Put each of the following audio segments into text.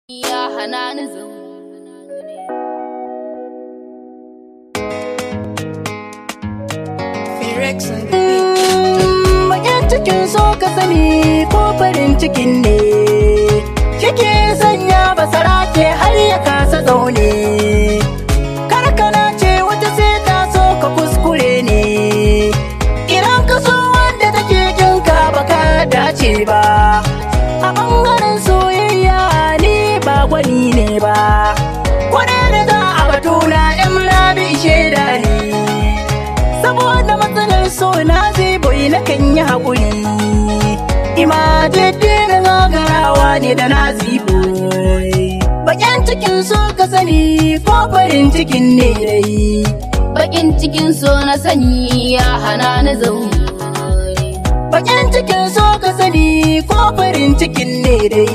ya hana ni zaune. Bakin cikin so ka sani ko farin cikin ne kike sanya basara ke har ya kasa zaune. Karkana ce wata sai ta so ka kuskure ne, idan ka so wanda take kinka baka dace ba. A bangaren soyayya ni ba gwani ne ba, kwane da za a batuna yan rabi shaida ne. Saboda matsalar so na zai boyi na kan yi haƙuri, imajaddin gagarawa ne da na ziboyi. Bakin cikin so ka sani ko farin cikin ne dai, Bakin cikin so na sani ya hana ni zaune. bakin cikin so ka sani ko farin cikin ne dai.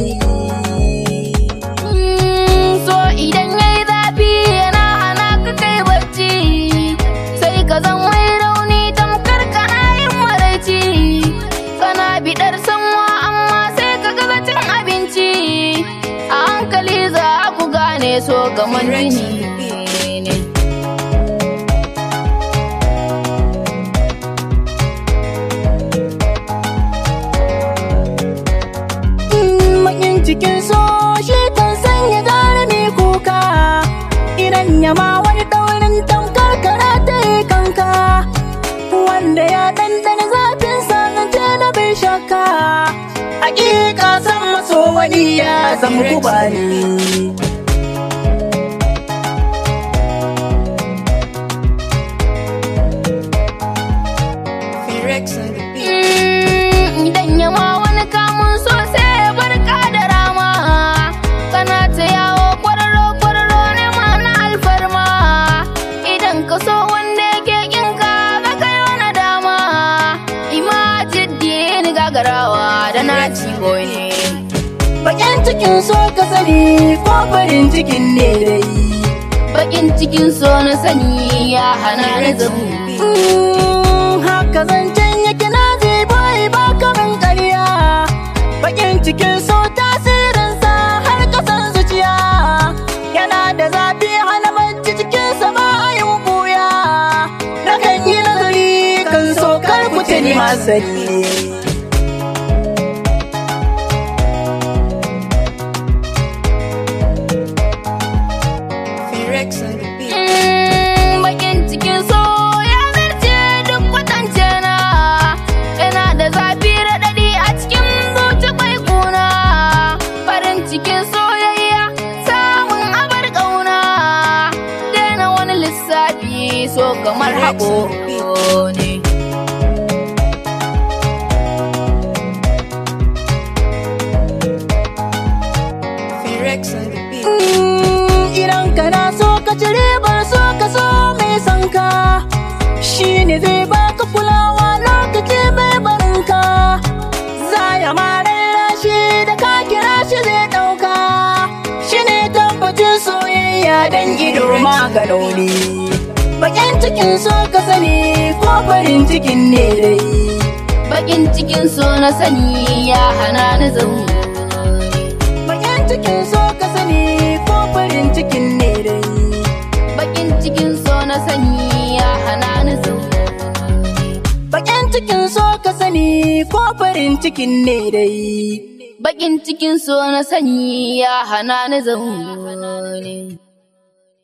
So idan yayi zafi yana hana ka kai bacci, sai ka zan mai rauni tamkar kana yin maraici. Kana biɗar sanwa amma sai ka gaza cin abinci, a hankali za ku gane so kamar jini ne. Bakin cikin so shi kan sanya jarumi kuka, idan yama wani daurin tamkar kara ta yi kanka. Wanda ya dandana zafin sanance na bai shakka, hakika san maso wani ya zama guba ne. Idan yawa wani kamun so sai ya barka da rama, kana ta yawo kwararo ne ma na alfarma. Idan ka so wanda yake kinka za ka yi wani dama, imajaddin gagarawa da na cibo ne. Bakin cikin so ka sani ko farin cikin ne dai, Bakin cikin so na sani ya hana ni zaune. haka zancen yake na zai bai ba kamin ƙarya. Bakin cikin so tasirinsa har kasan zuciya, yana da zafi hana bacci cikinsa ba a yin buya. Na kan yi nazari kan so kar ku ce ni masani. Bakin cikin so ya zarce duk kwatance na, yana da zafi raɗaɗi a cikin zuci bai kuna. Farin cikin soyayya samun abar ƙauna, daina wani lissafi so kamar haƙo ne. Idan kana so ka ci ribar so ka so mai sanka, shi ne zai baka kulawa lokaci mai barinka. Za ya marera shi da ka kira shi zai ɗauka, shi ne tabbacin soyayya dan ido maganoni. Bakin cikin so ka sani ko farin cikin ne dai, Bakin cikin so na sani ya hana ni zaune. bakin cikin so ka sani ko farin cikin ne dai. Bakin cikin so na sani ya hana ni zaune. Bakin cikin so ka sani ko farin cikin ne dai. Bakin cikin so na sani ya hana ni zaune.